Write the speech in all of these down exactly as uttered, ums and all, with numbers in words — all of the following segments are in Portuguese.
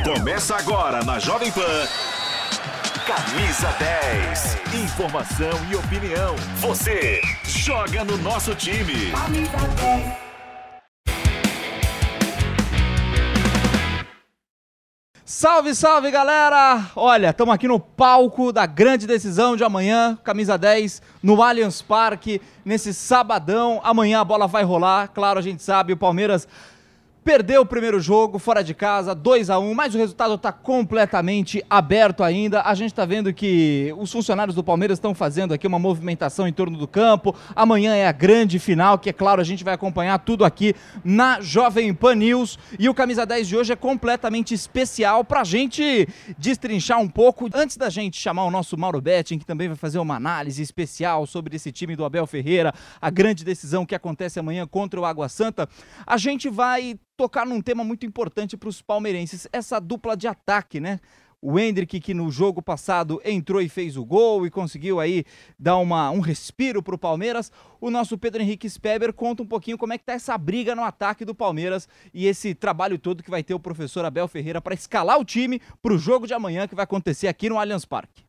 Começa agora na Jovem Pan. Camisa dez. Informação e opinião. Você joga no nosso time. Camisa dez. Salve, salve, galera! Olha, estamos aqui no palco da grande decisão de amanhã, Camisa dez, no Allianz Parque, nesse sabadão. Amanhã a bola vai rolar, claro, a gente sabe, o Palmeiras perdeu o primeiro jogo fora de casa, dois a um, mas o resultado está completamente aberto ainda. A gente está vendo que os funcionários do Palmeiras estão fazendo aqui uma movimentação em torno do campo. Amanhã é a grande final, que é claro, a gente vai acompanhar tudo aqui na Jovem Pan News. E o Camisa dez de hoje é completamente especial para a gente destrinchar um pouco. Antes da gente chamar o nosso Mauro Betting, que também vai fazer uma análise especial sobre esse time do Abel Ferreira, a grande decisão que acontece amanhã contra o Água Santa, a gente vai tocar num tema muito importante para os palmeirenses, essa dupla de ataque, né? O Endrick, que no jogo passado entrou e fez o gol e conseguiu aí dar uma, um respiro para o Palmeiras. O nosso Pedro Henrique Speber conta um pouquinho como é que tá essa briga no ataque do Palmeiras e esse trabalho todo que vai ter o professor Abel Ferreira para escalar o time para o jogo de amanhã que vai acontecer aqui no Allianz Parque.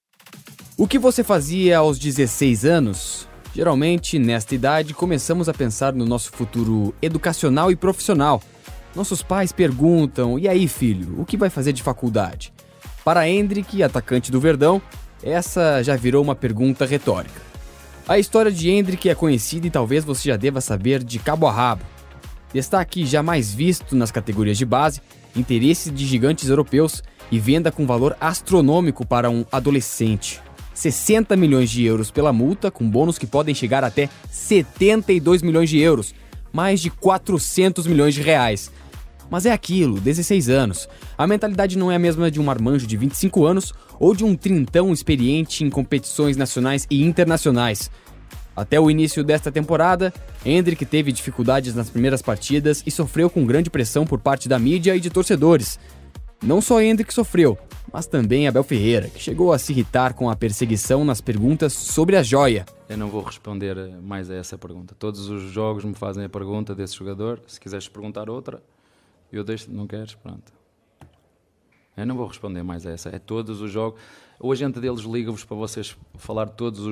O que você fazia aos dezesseis anos? Geralmente, nesta idade, começamos a pensar no nosso futuro educacional e profissional. Nossos pais perguntam, e aí filho, o que vai fazer de faculdade? Para Endrick, atacante do Verdão, essa já virou uma pergunta retórica. A história de Endrick é conhecida e talvez você já deva saber de cabo a rabo. Destaque jamais visto nas categorias de base, interesse de gigantes europeus e venda com valor astronômico para um adolescente. sessenta milhões de euros pela multa, com bônus que podem chegar até setenta e dois milhões de euros, mais de quatrocentos milhões de reais. Mas é aquilo, dezesseis anos. A mentalidade não é a mesma de um marmanjo de vinte e cinco anos ou de um trintão experiente em competições nacionais e internacionais. Até o início desta temporada, Endrick teve dificuldades nas primeiras partidas e sofreu com grande pressão por parte da mídia e de torcedores. Não só Endrick sofreu, mas também Abel Ferreira, que chegou a se irritar com a perseguição nas perguntas sobre a joia. Eu não vou responder mais a essa pergunta. Todos os jogos me fazem a pergunta desse jogador. Se quiseres perguntar outra, eu deixo, não queres, pronto. Eu não vou responder mais a essa. É todos os jogos. O agente deles liga-vos para vocês falar todas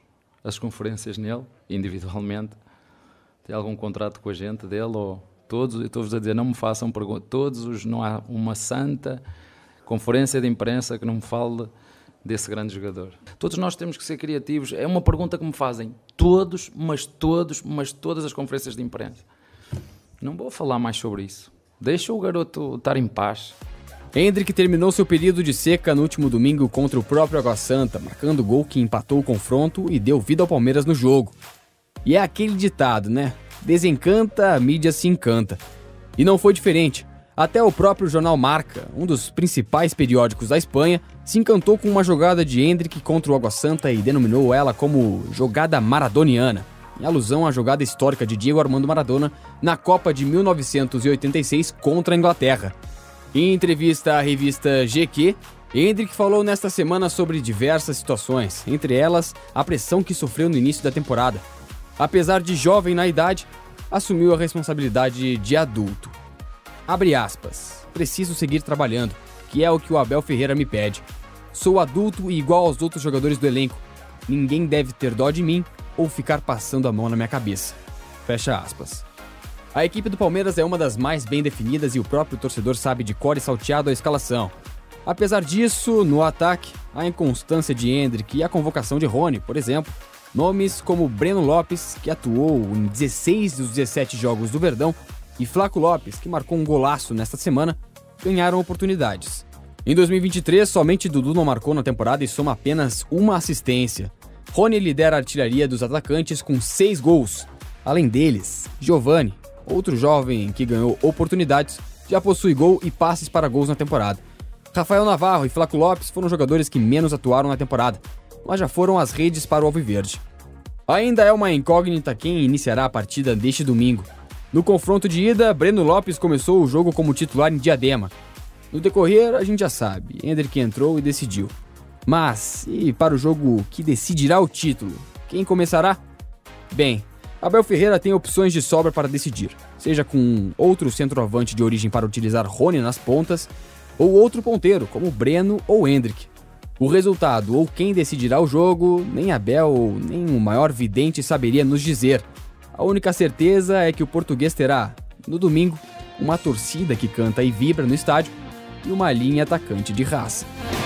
as conferências nele, individualmente. Tem algum contrato com a gente dele? Ou todos, eu estou-vos a dizer, não me façam perguntas. Todos os, não há uma santa conferência de imprensa que não me fale desse grande jogador. Todos nós temos que ser criativos. É uma pergunta que me fazem todos, mas todos, mas todas as conferências de imprensa. Não vou falar mais sobre isso. Deixa o garoto estar em paz. Endrick terminou seu período de seca no último domingo contra o próprio Água Santa, marcando o gol que empatou o confronto e deu vida ao Palmeiras no jogo. E é aquele ditado, né? Desencanta, a mídia se encanta. E não foi diferente. Até o próprio jornal Marca, um dos principais periódicos da Espanha, se encantou com uma jogada de Endrick contra o Água Santa e denominou ela como jogada maradoniana, em alusão à jogada histórica de Diego Armando Maradona na Copa de mil novecentos e oitenta e seis contra a Inglaterra. Em entrevista à revista G Q, Endrick falou nesta semana sobre diversas situações, entre elas a pressão que sofreu no início da temporada. Apesar de jovem na idade, assumiu a responsabilidade de adulto. Abre aspas, preciso seguir trabalhando, que é o que o Abel Ferreira me pede. Sou adulto e igual aos outros jogadores do elenco. Ninguém deve ter dó de mim ou ficar passando a mão na minha cabeça. Fecha aspas. A equipe do Palmeiras é uma das mais bem definidas e o próprio torcedor sabe de cor e salteado a escalação. Apesar disso, no ataque, a inconstância de Endrick e a convocação de Rony, por exemplo, nomes como Breno Lopes, que atuou em dezesseis dos dezessete jogos do Verdão, e Flaco Lopes, que marcou um golaço nesta semana, ganharam oportunidades. Em dois mil e vinte e três, somente Dudu não marcou na temporada e soma apenas uma assistência. Rony lidera a artilharia dos atacantes com seis gols. Além deles, Giovani, outro jovem que ganhou oportunidades, já possui gol e passes para gols na temporada. Rafael Navarro e Flaco Lopes foram jogadores que menos atuaram na temporada, mas já foram às redes para o Alviverde. Ainda é uma incógnita quem iniciará a partida deste domingo. No confronto de ida, Breno Lopes começou o jogo como titular em Diadema. No decorrer, a gente já sabe, Endrick entrou e decidiu. Mas, e para o jogo que decidirá o título, quem começará? Bem, Abel Ferreira tem opções de sobra para decidir, seja com outro centroavante de origem para utilizar Rony nas pontas, ou outro ponteiro, como Breno ou Endrick. O resultado ou quem decidirá o jogo, nem Abel nem o maior vidente saberia nos dizer. A única certeza é que o português terá, no domingo, uma torcida que canta e vibra no estádio e uma linha atacante de raça.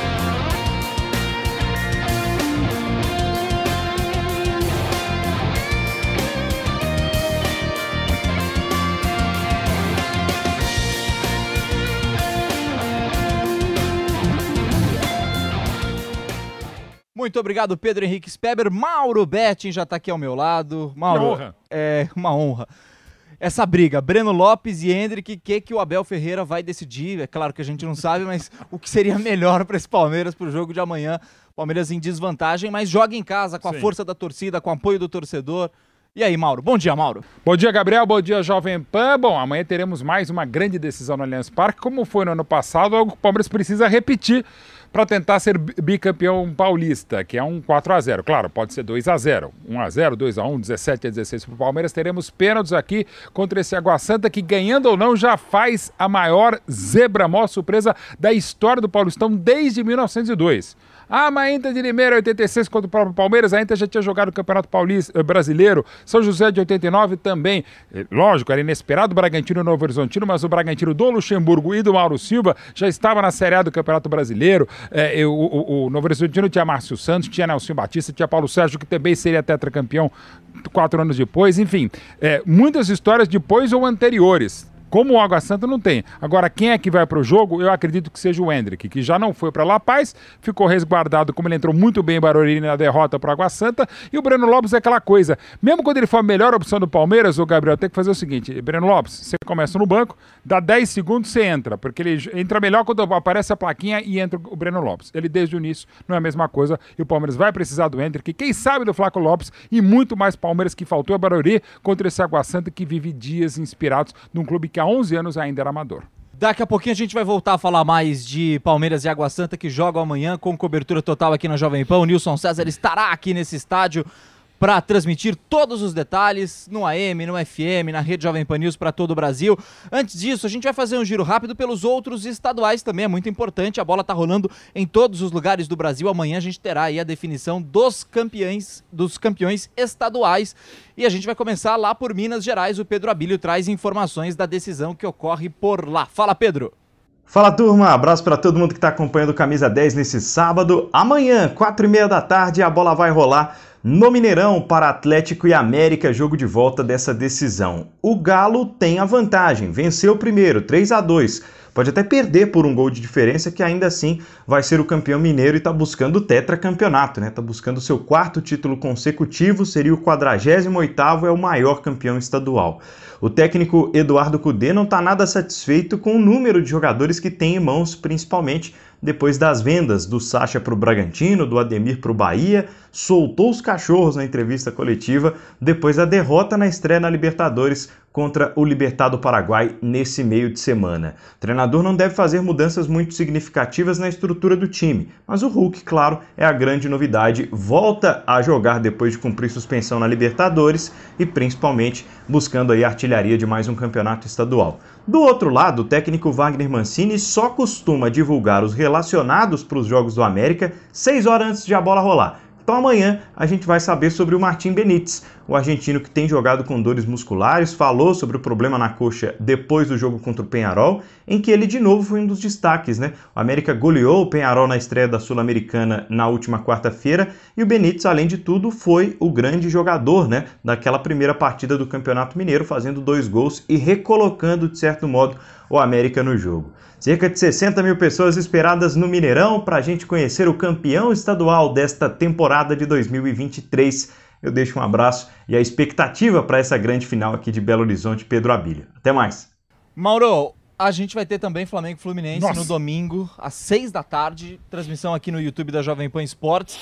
Muito obrigado, Pedro Henrique Speber. Mauro Betting já está aqui ao meu lado. Mauro, Que honra. É uma honra. Essa briga, Breno Lopes e Endrick, o que, que o Abel Ferreira vai decidir? É claro que a gente não sabe, mas o que seria melhor para esse Palmeiras para o jogo de amanhã? Palmeiras em desvantagem, mas joga em casa com a Sim. força da torcida, com o apoio do torcedor. E aí, Mauro? Bom dia, Mauro. Bom dia, Gabriel. Bom dia, Jovem Pan. Bom, amanhã teremos mais uma grande decisão no Allianz Parque. Como foi no ano passado, o Palmeiras precisa repetir para tentar ser bicampeão paulista, que é um quatro a zero. Claro, pode ser dois a zero, um a zero, dois a um, dezessete a dezesseis para o Palmeiras. Teremos pênaltis aqui contra esse Água Santa, que ganhando ou não já faz a maior zebra, a maior surpresa da história do Paulistão desde mil novecentos e dois. Ah, mas a Inter de Limeira, oitenta e seis, contra o próprio Palmeiras. A Inter já tinha jogado o Campeonato Paulista, eh, Brasileiro. São José de oitenta e nove também. Eh, lógico, era inesperado o Bragantino e o Novo Horizontino, mas o Bragantino do Luxemburgo e do Mauro Silva já estava na Série A do Campeonato Brasileiro. Eh, o, o, o Novo Horizontino tinha Márcio Santos, tinha Nelson Batista, tinha Paulo Sérgio, que também seria tetracampeão quatro anos depois. Enfim, eh, muitas histórias depois ou anteriores. Como o Água Santa não tem. Agora, quem é que vai para o jogo? Eu acredito que seja o Endrick, que já não foi para La Paz, ficou resguardado, como ele entrou muito bem em Barueri na derrota para o Água Santa. E o Breno Lopes é aquela coisa. Mesmo quando ele for a melhor opção do Palmeiras, o Gabriel tem que fazer o seguinte: Breno Lopes, você começa no banco, dá dez segundos, você entra, porque ele entra melhor quando aparece a plaquinha e entra o Breno Lopes. Ele desde o início não é a mesma coisa e o Palmeiras vai precisar do Endrick, quem sabe do Flaco Lopes e muito mais Palmeiras, que faltou a Barueri contra esse Água Santa, que vive dias inspirados num clube que há onze anos ainda era amador. Daqui a pouquinho a gente vai voltar a falar mais de Palmeiras e Água Santa, que jogam amanhã com cobertura total aqui na Jovem Pan. O Nilson César estará aqui nesse estádio para transmitir todos os detalhes no A M, no F M, na rede Jovem Pan News para todo o Brasil. Antes disso, a gente vai fazer um giro rápido pelos outros estaduais também, é muito importante. A bola tá rolando em todos os lugares do Brasil. Amanhã a gente terá aí a definição dos campeões, dos campeões estaduais. E a gente vai começar lá por Minas Gerais. O Pedro Abílio traz informações da decisão que ocorre por lá. Fala, Pedro! Fala, turma, abraço para todo mundo que está acompanhando o Camisa dez nesse sábado. Amanhã, quatro e meia da tarde, a bola vai rolar no Mineirão para Atlético e América, jogo de volta dessa decisão. O Galo tem a vantagem, venceu o primeiro, três a dois. Pode até perder por um gol de diferença, que ainda assim vai ser o campeão mineiro e está buscando o tetracampeonato, né? Está buscando o seu quarto título consecutivo, seria o quadragésimo oitavo, é o maior campeão estadual. O técnico Eduardo Cudê não está nada satisfeito com o número de jogadores que tem em mãos, principalmente depois das vendas do Sacha para o Bragantino, do Ademir para o Bahia, soltou os cachorros na entrevista coletiva depois da derrota na estreia na Libertadores contra o Libertad Paraguai nesse meio de semana. O treinador não deve fazer mudanças muito significativas na estrutura do time, mas o Hulk, claro, é a grande novidade, volta a jogar depois de cumprir suspensão na Libertadores e principalmente buscando aí a artilharia de mais um campeonato estadual. Do outro lado, o técnico Wagner Mancini só costuma divulgar os relacionados para os Jogos do América seis horas antes de a bola rolar. Então amanhã a gente vai saber sobre o Martim Benítez, o argentino que tem jogado com dores musculares, falou sobre o problema na coxa depois do jogo contra o Peñarol, em que ele de novo foi um dos destaques, né? O América goleou o Peñarol na estreia da Sul-Americana na última quarta-feira e o Benítez, além de tudo, foi o grande jogador, né, daquela primeira partida do Campeonato Mineiro, fazendo dois gols e recolocando, de certo modo, o América no jogo. Cerca de sessenta mil pessoas esperadas no Mineirão para a gente conhecer o campeão estadual desta temporada de dois mil e vinte e três. Eu deixo um abraço e a expectativa para essa grande final aqui de Belo Horizonte, Pedro Abílio. Até mais. Mauro, a gente vai ter também Flamengo e Fluminense Nossa. no domingo, às seis da tarde, transmissão aqui no YouTube da Jovem Pan Esportes.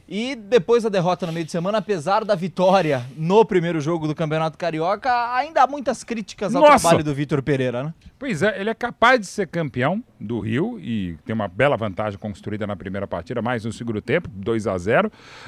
E depois da derrota no meio de semana, apesar da vitória no primeiro jogo do Campeonato Carioca, ainda há muitas críticas ao Nossa! trabalho do Vitor Pereira, né? Pois é, ele é capaz de ser campeão do Rio e tem uma bela vantagem construída na primeira partida, mais no segundo tempo, dois a zero.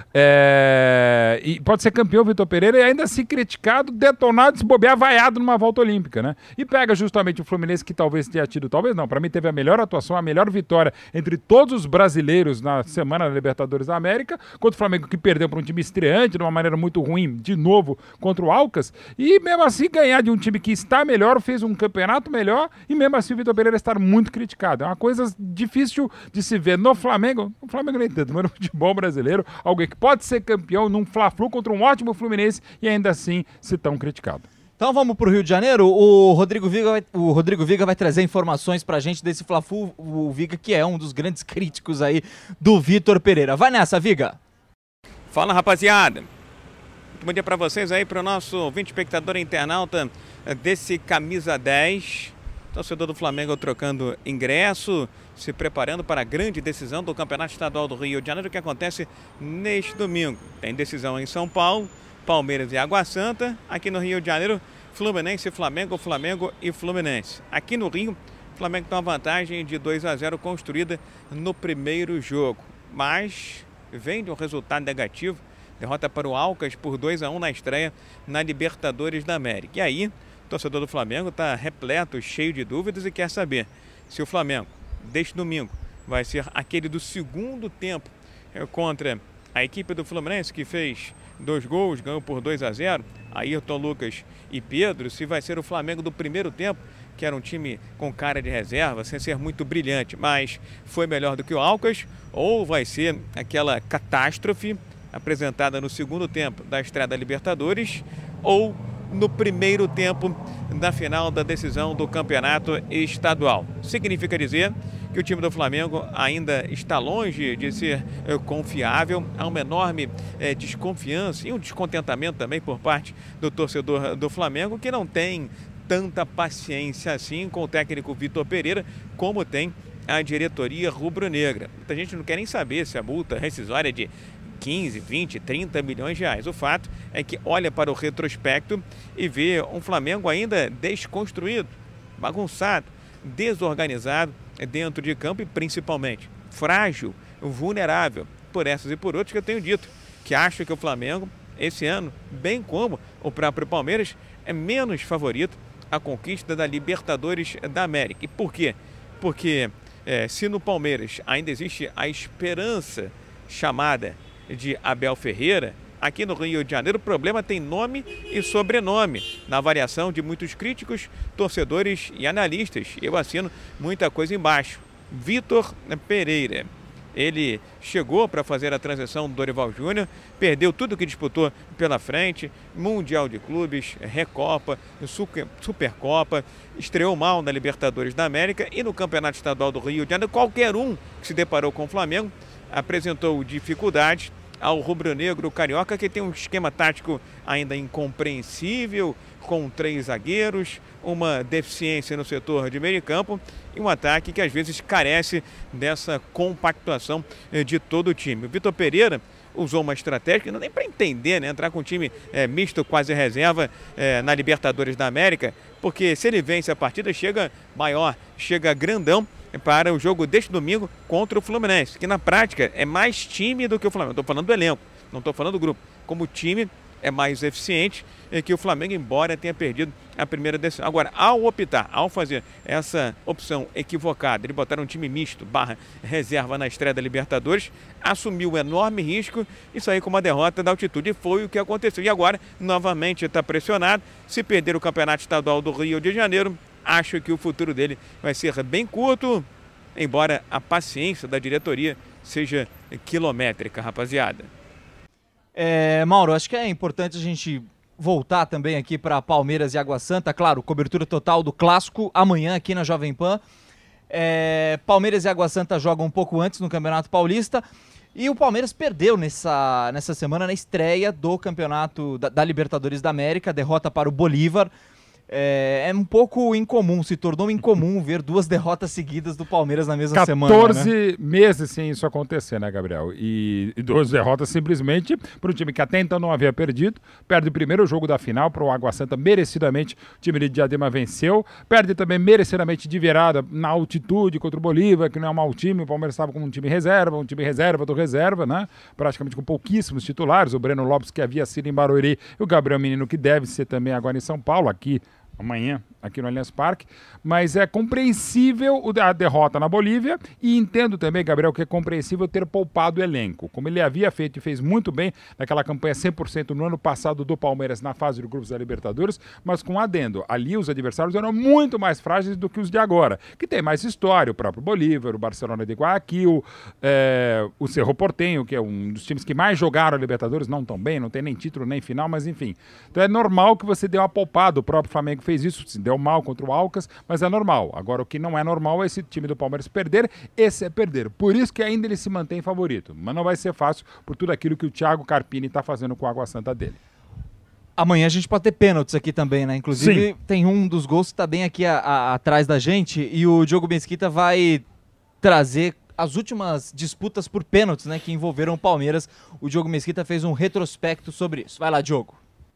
É... E pode ser campeão o Vitor Pereira e ainda assim criticado, detonado, se bobear, vaiado numa volta olímpica, né? E pega justamente o Fluminense, que talvez tenha tido, talvez não, para mim teve a melhor atuação, a melhor vitória entre todos os brasileiros na semana da Libertadores da América, contra o Flamengo, que perdeu para um time estreante de uma maneira muito ruim, de novo, contra o Alcas, e mesmo assim ganhar de um time que está melhor, fez um campeonato melhor, e mesmo assim o Vitor Pereira está muito criticado. É uma coisa difícil de se ver no Flamengo, no Flamengo nem tanto, mas no futebol brasileiro, alguém que pode ser campeão num Fla-Flu contra um ótimo Fluminense e ainda assim se tão criticado. Então vamos para o Rio de Janeiro. O Rodrigo Viga vai, o Rodrigo Viga vai trazer informações para a gente desse Fla-Flu, o Viga que é um dos grandes críticos aí do Vitor Pereira. Vai nessa, Viga! Fala, rapaziada. Muito bom dia para vocês aí, para o nosso ouvinte, espectador e internauta desse Camisa dez. Torcedor do Flamengo trocando ingresso, se preparando para a grande decisão do Campeonato Estadual do Rio de Janeiro, que acontece neste domingo. Tem decisão em São Paulo, Palmeiras e Água Santa. Aqui no Rio de Janeiro, Fluminense e Flamengo, Flamengo e Fluminense. Aqui no Rio, o Flamengo tem uma vantagem de dois a zero construída no primeiro jogo, mas vem de um resultado negativo, derrota para o Alcas por dois a um na estreia na Libertadores da América. E aí, o torcedor do Flamengo está repleto, cheio de dúvidas e quer saber se o Flamengo, deste domingo, vai ser aquele do segundo tempo contra a equipe do Fluminense, que fez dois gols, ganhou por dois a zero, Ayrton, Lucas e Pedro, se vai ser o Flamengo do primeiro tempo, que era um time com cara de reserva, sem ser muito brilhante, mas foi melhor do que o Alcas, ou vai ser aquela catástrofe apresentada no segundo tempo da estreia da Libertadores, ou no primeiro tempo da final da decisão do campeonato estadual. Significa dizer que o time do Flamengo ainda está longe de ser é, confiável, há uma enorme é, desconfiança e um descontentamento também por parte do torcedor do Flamengo, que não tem tanta paciência assim com o técnico Vitor Pereira, como tem a diretoria rubro-negra. Muita gente não quer nem saber se a multa rescisória é de quinze, vinte, trinta milhões de reais. O fato é que olha para o retrospecto e vê um Flamengo ainda desconstruído, bagunçado, desorganizado dentro de campo e principalmente frágil, vulnerável. Por essas e por outras que eu tenho dito, que acho que o Flamengo, esse ano, bem como o próprio Palmeiras, é menos favorito à conquista da Libertadores da América. E por quê? Porque é, se no Palmeiras ainda existe a esperança chamada de Abel Ferreira, aqui no Rio de Janeiro o problema tem nome e sobrenome, na avaliação de muitos críticos, torcedores e analistas. Eu assino muita coisa embaixo. Vitor Pereira. Ele chegou para fazer a transição do Dorival Júnior, perdeu tudo que disputou pela frente, Mundial de Clubes, Recopa, Super, Supercopa, estreou mal na Libertadores da América e no Campeonato Estadual do Rio de Janeiro. Qualquer um que se deparou com o Flamengo apresentou dificuldades ao rubro-negro carioca, que tem um esquema tático ainda incompreensível, com três zagueiros, uma deficiência no setor de meio campo e um ataque que às vezes carece dessa compactuação de todo o time. O Vitor Pereira usou uma estratégia que não dá nem para entender, né? Entrar com um time é, misto, quase reserva, é, na Libertadores da América, porque se ele vence a partida, chega maior, chega grandão para o jogo deste domingo contra o Fluminense, que na prática é mais time do que o Flamengo. Estou falando do elenco, não estou falando do grupo. Como time é mais eficiente que o Flamengo, embora tenha perdido a primeira decisão. Agora, ao optar, ao fazer essa opção equivocada, de botar um time misto, barra reserva na estreia da Libertadores, assumiu um enorme risco e sair com uma derrota da altitude. E foi o que aconteceu. E agora, novamente, está pressionado. Se perder o Campeonato Estadual do Rio de Janeiro, acho que o futuro dele vai ser bem curto, embora a paciência da diretoria seja quilométrica, rapaziada. É, Mauro, acho que é importante a gente voltar também aqui para Palmeiras e Água Santa. Claro, cobertura total do Clássico amanhã aqui na Jovem Pan. É, Palmeiras e Água Santa jogam um pouco antes no Campeonato Paulista. E o Palmeiras perdeu nessa, nessa semana na estreia do Campeonato da, da Libertadores da América, derrota para o Bolívar. É, é um pouco incomum, se tornou incomum ver duas derrotas seguidas do Palmeiras na mesma semana. quatorze né? meses sem isso acontecer, né, Gabriel? E, e duas derrotas simplesmente para um time que até então não havia perdido. Perde o primeiro jogo da final para o Água Santa, merecidamente. O time de Diadema venceu. Perde também merecidamente de virada na altitude contra o Bolívar, que não é um mau time. O Palmeiras estava com um time reserva, um time reserva do reserva, né? Praticamente com pouquíssimos titulares. O Breno Lopes, que havia sido em Barueri, e o Gabriel Menino, que deve ser também agora em São Paulo, aqui amanhã, aqui no Allianz Parque, mas é compreensível a derrota na Bolívia e entendo também, Gabriel, que é compreensível ter poupado o elenco, como ele havia feito e fez muito bem naquela campanha cem por cento no ano passado do Palmeiras na fase de grupos da Libertadores, mas com adendo, ali os adversários eram muito mais frágeis do que os de agora, que tem mais história, o próprio Bolívar, o Barcelona de Guayaquil, é, o Cerro Porteño, que é um dos times que mais jogaram a Libertadores, não tão bem, não tem nem título nem final, mas enfim, então é normal que você dê uma poupada, o próprio Flamengo fez isso, se deu mal contra o Alcas, mas é normal. Agora, o que não é normal é esse time do Palmeiras perder, esse é perder. Por isso que ainda ele se mantém favorito, mas não vai ser fácil por tudo aquilo que o Thiago Carpini está fazendo com a Água Santa dele. Amanhã a gente pode ter pênaltis aqui também, né? Inclusive, Sim. Tem um dos gols que está bem aqui a, a, atrás da gente e o Diogo Mesquita vai trazer as últimas disputas por pênaltis, né, que envolveram o Palmeiras. O Diogo Mesquita fez um retrospecto sobre isso. Vai lá, Diogo.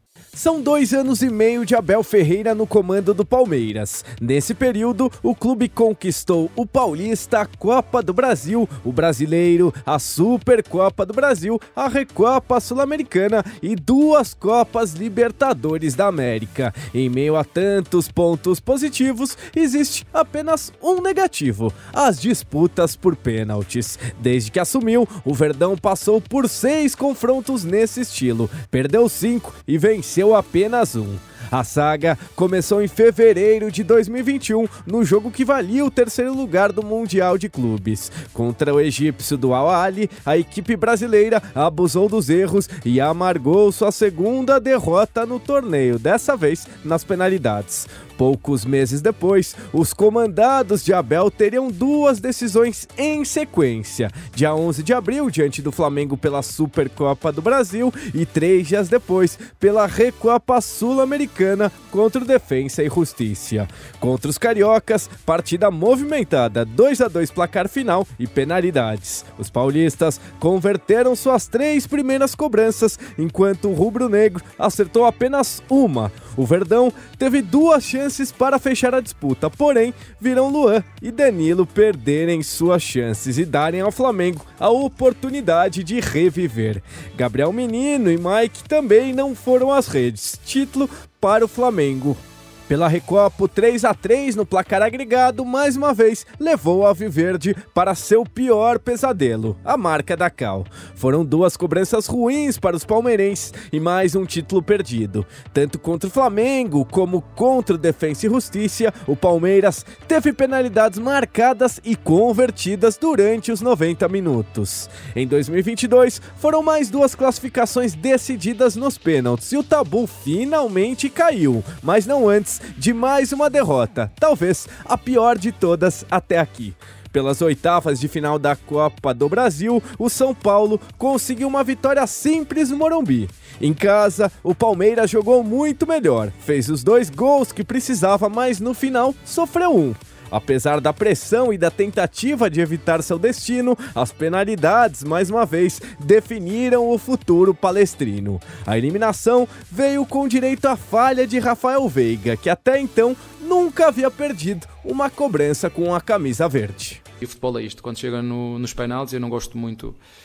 São dois anos e meio de Abel Ferreira no comando do Palmeiras. Nesse período, o clube conquistou o Paulista, a Copa do Brasil, o Brasileiro, a Supercopa do Brasil, a Recopa Sul-Americana e duas Copas Libertadores da América. Em meio a tantos pontos positivos, existe apenas um negativo: as disputas por pênaltis. Desde que assumiu, o Verdão passou por seis confrontos nesse estilo, perdeu cinco e venceu apenas um. A saga começou em fevereiro de dois mil e vinte e um, no jogo que valia o terceiro lugar do Mundial de Clubes. Contra o egípcio do Al-Ahly, a equipe brasileira abusou dos erros e amargou sua segunda derrota no torneio, dessa vez nas penalidades. Poucos meses depois, os comandados de Abel teriam duas decisões em sequência. Dia onze de abril, diante do Flamengo pela Supercopa do Brasil, e três dias depois, pela Recopa Sul-Americana contra o Defensa e Justiça. Contra os cariocas, partida movimentada, dois a dois placar final e penalidades. Os paulistas converteram suas três primeiras cobranças, enquanto o rubro-negro acertou apenas uma. O Verdão teve duas chances para fechar a disputa, porém, viram Luan e Danilo perderem suas chances e darem ao Flamengo a oportunidade de reviver. Gabriel Menino e Mike também não foram às redes. Título para o Flamengo. Pela Recopa, três a três no placar agregado, mais uma vez, levou o Alviverde para seu pior pesadelo, a marca da Cal. Foram duas cobranças ruins para os palmeirenses e mais um título perdido. Tanto contra o Flamengo como contra o Defensa e Justiça, o Palmeiras teve penalidades marcadas e convertidas durante os noventa minutos. Em dois mil e vinte e dois, foram mais duas classificações decididas nos pênaltis e o tabu finalmente caiu, mas não antes de mais uma derrota, talvez a pior de todas até aqui. Pelas oitavas de final da Copa do Brasil, o São Paulo conseguiu uma vitória simples no Morumbi. Em casa, o Palmeiras jogou muito melhor, fez os dois gols que precisava, mas no final sofreu um. Apesar da pressão e da tentativa de evitar seu destino, as penalidades, mais uma vez, definiram o futuro palestrino. A eliminação veio com direito à falha de Rafael Veiga, que até então nunca havia perdido uma cobrança com a camisa verde. E o futebol é isto, quando chega no, nos penaltis eu não gosto muito,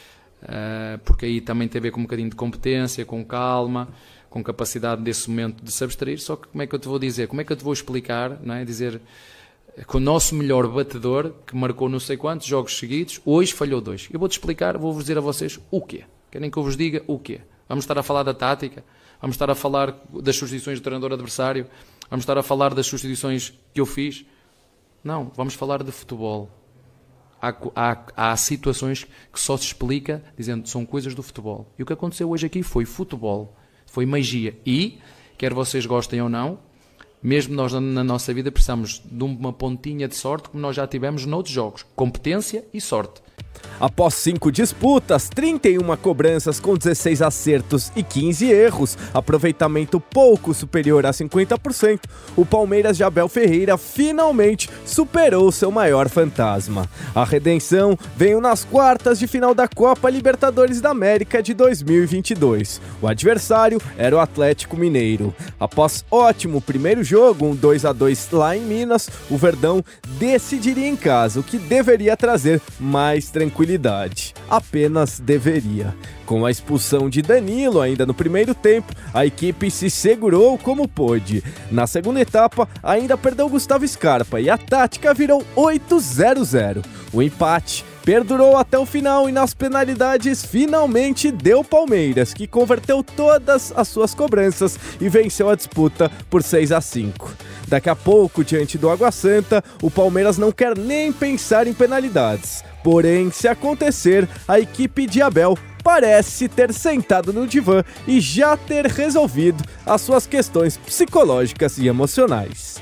uh, porque aí também tem a ver com um bocadinho de competência, com calma, com capacidade desse momento de se abstrair, só que como é que eu te vou dizer, como é que eu te vou explicar, não é? Dizer que o nosso melhor batedor, que marcou não sei quantos jogos seguidos, hoje falhou dois. Eu vou-te explicar, vou-vos dizer a vocês o quê. Querem que eu vos diga o quê? Vamos estar a falar da tática, vamos estar a falar das substituições do treinador adversário, vamos estar a falar das substituições que eu fiz. Não, vamos falar de futebol. Há, há, há situações que só se explica dizendo que são coisas do futebol. E o que aconteceu hoje aqui foi futebol, foi magia. E, quer vocês gostem ou não, mesmo nós na nossa vida precisamos de uma pontinha de sorte, como nós já tivemos noutros jogos. Competência e sorte. Após cinco disputas, trinta e uma cobranças com dezesseis acertos e quinze erros, aproveitamento pouco superior a cinquenta por cento, o Palmeiras de Abel Ferreira finalmente superou seu maior fantasma. A redenção veio nas quartas de final da Copa Libertadores da América de dois mil e vinte e dois. O adversário era o Atlético Mineiro. Após ótimo primeiro jogo, um dois a dois lá em Minas, o Verdão decidiria em casa, o que deveria trazer mais tranquilidade. Apenas deveria. Com a expulsão de Danilo ainda no primeiro tempo, a equipe se segurou como pôde. Na segunda etapa, ainda perdeu Gustavo Scarpa e a tática virou oito a zero. O empate perdurou até o final e nas penalidades finalmente deu Palmeiras, que converteu todas as suas cobranças e venceu a disputa por seis a cinco. Daqui a pouco, diante do Água Santa, o Palmeiras não quer nem pensar em penalidades. Porém, se acontecer, a equipe de Abel parece ter sentado no divã e já ter resolvido as suas questões psicológicas e emocionais.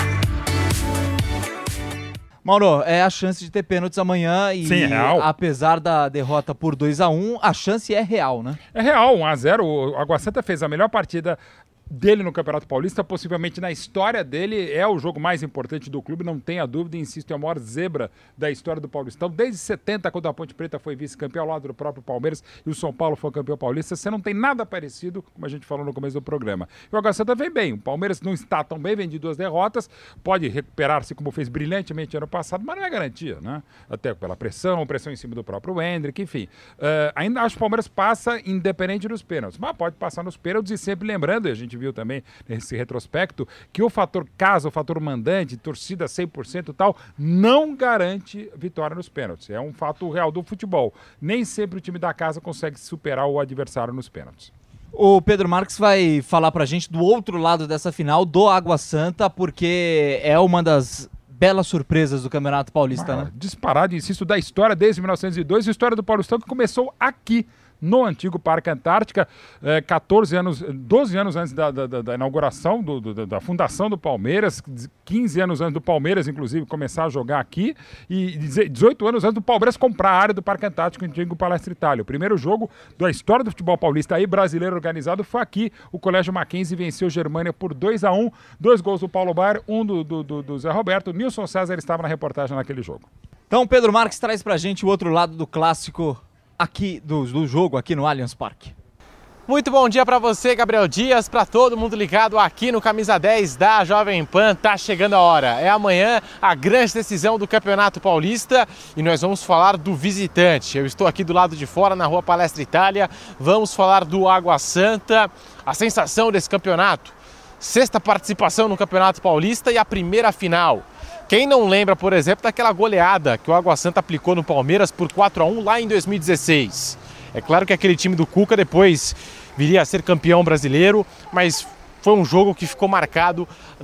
Mauro, é a chance de ter pênaltis amanhã e, Sim, é real. Apesar da derrota por dois a um, a chance é real, né? É real, um a zero. O Água Santa fez a melhor partida dele no Campeonato Paulista, possivelmente na história dele, é o jogo mais importante do clube, não tenha dúvida, insisto, é a maior zebra da história do Paulistão, desde setenta, quando a Ponte Preta foi vice-campeão ao lado do próprio Palmeiras e o São Paulo foi campeão paulista, você não tem nada parecido, como a gente falou no começo do programa. E o Água Santa vem bem, o Palmeiras não está tão bem, vem de duas derrotas, pode recuperar-se como fez brilhantemente ano passado, mas não é garantia, né? Até pela pressão, pressão em cima do próprio Hendrick, enfim. Uh, ainda acho que o Palmeiras passa independente dos pênaltis, mas pode passar nos pênaltis e sempre lembrando, e a gente viu também nesse retrospecto, que o fator casa, o fator mandante, torcida cem por cento e tal, não garante vitória nos pênaltis. É um fato real do futebol. Nem sempre o time da casa consegue superar o adversário nos pênaltis. O Pedro Marques vai falar pra gente do outro lado dessa final, do Água Santa, porque é uma das belas surpresas do Campeonato Paulista, ah, né? Disparado, insisto, da história desde mil novecentos e dois, a história do Paulistão que começou aqui, no antigo Parque Antártica, eh, quatorze anos, doze anos antes da, da, da inauguração, do, do, da fundação do Palmeiras, quinze anos antes do Palmeiras, inclusive, começar a jogar aqui, e dezoito anos antes do Palmeiras comprar a área do Parque Antártico, antigo Palestra Itália. O primeiro jogo da história do futebol paulista aí, brasileiro organizado, foi aqui. O Colégio Mackenzie venceu o Germânia por dois a um, dois gols do Paulo Baier, um do, do, do, do Zé Roberto. Nilson César estava na reportagem naquele jogo. Então, Pedro Marques traz pra gente o outro lado do clássico aqui, do, do jogo aqui no Allianz Parque. Muito bom dia para você, Gabriel Dias, para todo mundo ligado aqui no Camisa dez da Jovem Pan. Tá chegando a hora. É amanhã a grande decisão do Campeonato Paulista e nós vamos falar do visitante. Eu estou aqui do lado de fora, na Rua Palestra Itália. Vamos falar do Água Santa, a sensação desse campeonato. Sexta participação no Campeonato Paulista e a primeira final. Quem não lembra, por exemplo, daquela goleada que o Água Santa aplicou no Palmeiras por quatro a um lá em dois mil e dezesseis. É claro que aquele time do Cuca depois viria a ser campeão brasileiro, mas foi um jogo que ficou marcado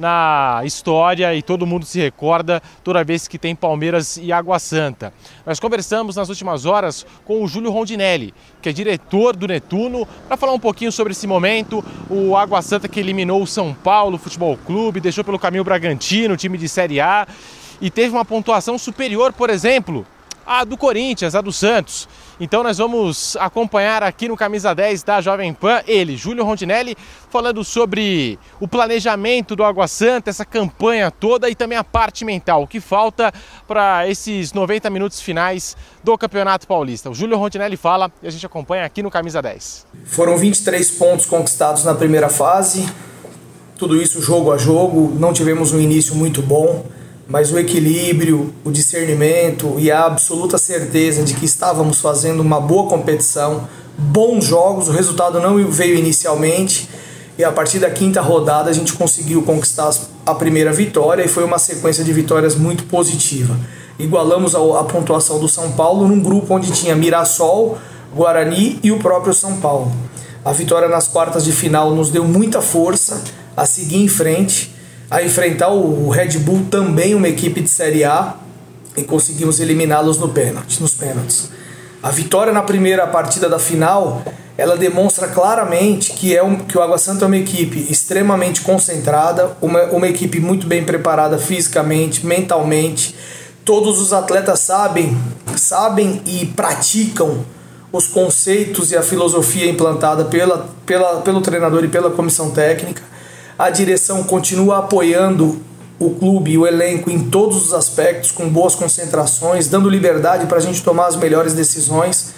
na história e todo mundo se recorda toda vez que tem Palmeiras e Água Santa. Nós conversamos nas últimas horas com o Júlio Rondinelli, que é diretor do Netuno, para falar um pouquinho sobre esse momento. O Água Santa que eliminou o São Paulo Futebol Clube, deixou pelo caminho o Bragantino, time de Série A, e teve uma pontuação superior, por exemplo, a do Corinthians, a do Santos. Então nós vamos acompanhar aqui no Camisa dez da Jovem Pan, ele, Júlio Rondinelli, falando sobre o planejamento do Água Santa, essa campanha toda e também a parte mental, o que falta para esses noventa minutos finais do Campeonato Paulista. O Júlio Rondinelli fala e a gente acompanha aqui no Camisa dez. Foram vinte e três pontos conquistados na primeira fase, tudo isso jogo a jogo, não tivemos um início muito bom, mas o equilíbrio, o discernimento e a absoluta certeza de que estávamos fazendo uma boa competição, bons jogos, o resultado não veio inicialmente e a partir da quinta rodada a gente conseguiu conquistar a primeira vitória e foi uma sequência de vitórias muito positiva. Igualamos a pontuação do São Paulo num grupo onde tinha Mirassol, Guarani e o próprio São Paulo. A vitória nas quartas de final nos deu muita força a seguir em frente, a enfrentar o Red Bull, também uma equipe de Série A, e conseguimos eliminá-los no pênalti, nos pênaltis. A vitória na primeira partida da final, ela demonstra claramente que, é um, que o Água Santa é uma equipe extremamente concentrada, uma, uma equipe muito bem preparada fisicamente, mentalmente. Todos os atletas sabem sabem e praticam os conceitos e a filosofia implantada pela, pela, pelo treinador e pela comissão técnica. A direção continua apoiando o clube e o elenco em todos os aspectos, com boas concentrações, dando liberdade para a gente tomar as melhores decisões.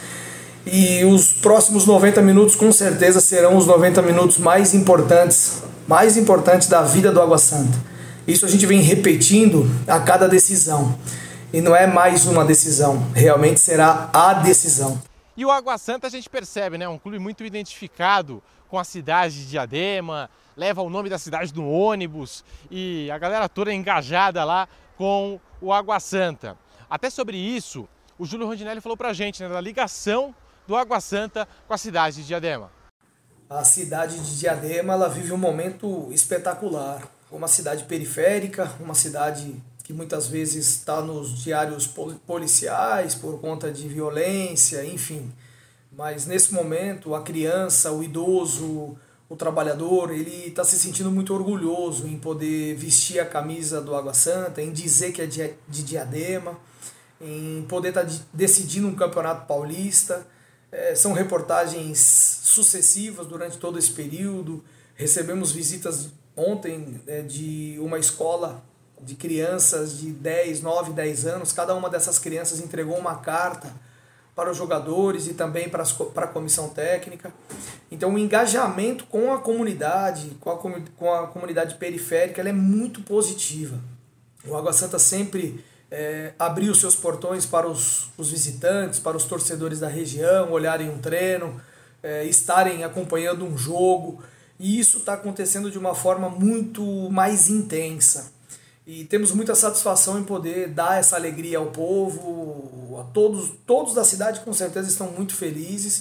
E os próximos noventa minutos com certeza serão os noventa minutos mais importantes, mais importantes da vida do Água Santa. Isso a gente vem repetindo a cada decisão. E não é mais uma decisão, realmente será a decisão. E o Água Santa a gente percebe, né? Um clube muito identificado com a cidade de Diadema, leva o nome da cidade no ônibus e a galera toda engajada lá com o Água Santa. Até sobre isso, o Júlio Rondinelli falou pra gente, né? Da ligação do Água Santa com a cidade de Diadema. A cidade de Diadema, ela vive um momento espetacular. Uma cidade periférica, uma cidade que muitas vezes está nos diários policiais por conta de violência, enfim. Mas nesse momento, a criança, o idoso, o trabalhador, ele está se sentindo muito orgulhoso em poder vestir a camisa do Água Santa, em dizer que é de Diadema, em poder estar tá decidindo um campeonato paulista. É, são reportagens sucessivas durante todo esse período. Recebemos visitas ontem é, de uma escola de crianças de dez, nove, dez anos. Cada uma dessas crianças entregou uma carta para os jogadores e também para, as, para a comissão técnica. Então o engajamento com a comunidade, com a, com a comunidade periférica, ela é muito positiva. O Água Santa sempre é, abriu seus portões para os, os visitantes, para os torcedores da região, olharem um treino, é, estarem acompanhando um jogo. E isso está acontecendo de uma forma muito mais intensa. E temos muita satisfação em poder dar essa alegria ao povo, a todos, todos da cidade com certeza estão muito felizes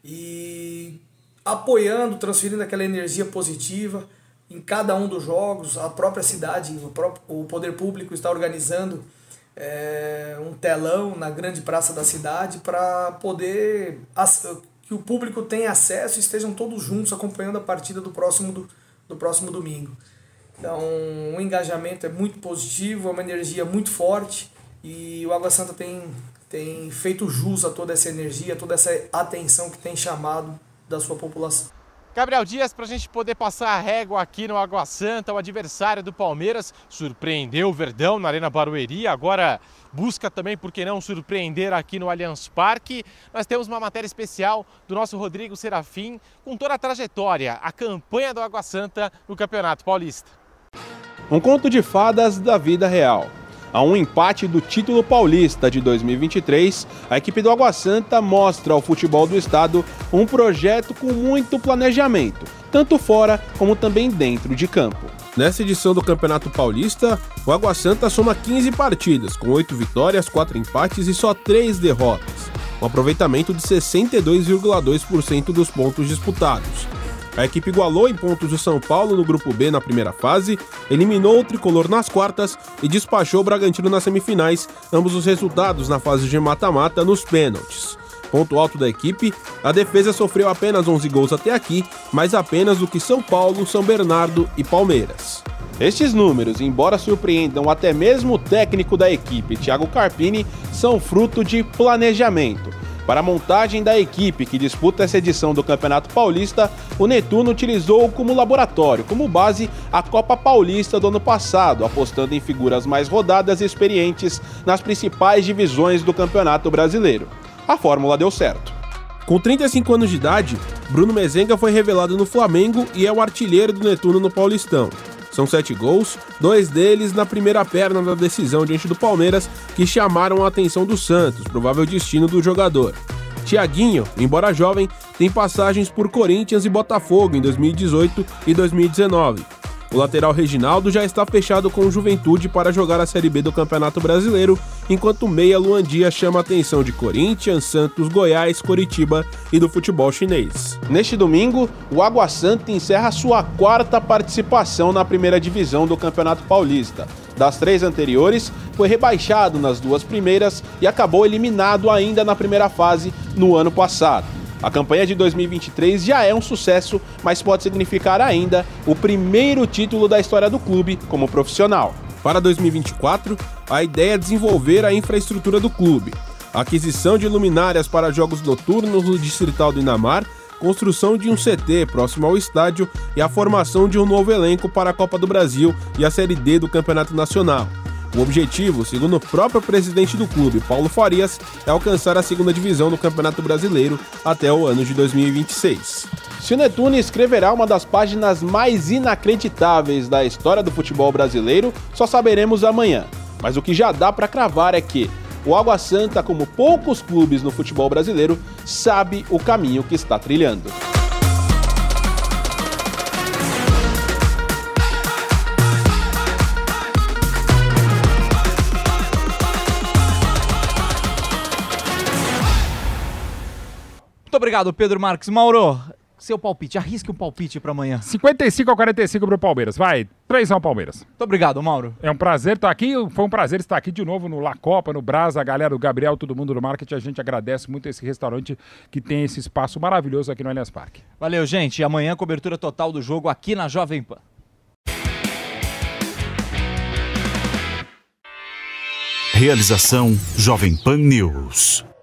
e apoiando, transferindo aquela energia positiva em cada um dos jogos. A própria cidade, o, próprio, o poder público está organizando é, um telão na grande praça da cidade para poder que o público tenha acesso e estejam todos juntos acompanhando a partida do próximo, do, do próximo domingo. Então, o engajamento é muito positivo, é uma energia muito forte e o Água Santa tem, tem feito jus a toda essa energia, toda essa atenção que tem chamado da sua população. Gabriel Dias, para a gente poder passar a régua aqui no Água Santa, o adversário do Palmeiras surpreendeu o Verdão na Arena Barueri, agora busca também, por que não, surpreender aqui no Allianz Parque. Nós temos uma matéria especial do nosso Rodrigo Serafim com toda a trajetória, a campanha do Água Santa no Campeonato Paulista. Um conto de fadas da vida real. A um empate do título paulista de dois mil e vinte e três, a equipe do Água Santa mostra ao futebol do estado um projeto com muito planejamento, tanto fora como também dentro de campo. Nessa edição do Campeonato Paulista, o Água Santa soma quinze partidas, com oito vitórias, quatro empates e só três derrotas. Um aproveitamento de sessenta e dois vírgula dois por cento dos pontos disputados. A equipe igualou em pontos o São Paulo no Grupo B na primeira fase, eliminou o Tricolor nas quartas e despachou o Bragantino nas semifinais, ambos os resultados na fase de mata-mata nos pênaltis. Ponto alto da equipe, a defesa sofreu apenas onze gols até aqui, mais apenas do que São Paulo, São Bernardo e Palmeiras. Estes números, embora surpreendam até mesmo o técnico da equipe, Thiago Carpini, são fruto de planejamento. Para a montagem da equipe que disputa essa edição do Campeonato Paulista, o Netuno utilizou como laboratório, como base, a Copa Paulista do ano passado, apostando em figuras mais rodadas e experientes nas principais divisões do Campeonato Brasileiro. A fórmula deu certo. Com trinta e cinco anos de idade, Bruno Mezenga foi revelado no Flamengo e é o artilheiro do Netuno no Paulistão. São sete gols, dois deles na primeira perna da decisão diante do Palmeiras, que chamaram a atenção do Santos, provável destino do jogador. Thiaguinho, embora jovem, tem passagens por Corinthians e Botafogo em dois mil e dezoito e dois mil e dezenove. O lateral Reginaldo já está fechado com o Juventude para jogar a Série B do Campeonato Brasileiro, enquanto o meia Luan Dias chama a atenção de Corinthians, Santos, Goiás, Coritiba e do futebol chinês. Neste domingo, o Água Santa encerra sua quarta participação na primeira divisão do Campeonato Paulista. Das três anteriores, foi rebaixado nas duas primeiras e acabou eliminado ainda na primeira fase no ano passado. A campanha de dois mil e vinte e três já é um sucesso, mas pode significar ainda o primeiro título da história do clube como profissional. Para dois mil e vinte e quatro, a ideia é desenvolver a infraestrutura do clube. aquisição de luminárias para jogos noturnos no Distrital do Inamar, construção de um C T próximo ao estádio e a formação de um novo elenco para a Copa do Brasil e a Série D do Campeonato Nacional. O objetivo, segundo o próprio presidente do clube, Paulo Farias, é alcançar a segunda divisão do Campeonato Brasileiro até o ano de dois mil e vinte e seis. Cine Tune escreverá uma das páginas mais inacreditáveis da história do futebol brasileiro, só saberemos amanhã. Mas o que já dá para cravar é que o Água Santa, como poucos clubes no futebol brasileiro, sabe o caminho que está trilhando. Muito obrigado, Pedro Marques. Mauro, seu palpite, arrisque um palpite para amanhã. cinquenta e cinco a quarenta e cinco pro Palmeiras, vai, três a um Palmeiras. Muito obrigado, Mauro. É um prazer estar aqui, foi um prazer estar aqui de novo no La Copa, no Brasa, a galera do Gabriel, todo mundo do marketing, a gente agradece muito esse restaurante que tem esse espaço maravilhoso aqui no Allianz Parque. Valeu, gente, e amanhã cobertura total do jogo aqui na Jovem Pan. Realização Jovem Pan News.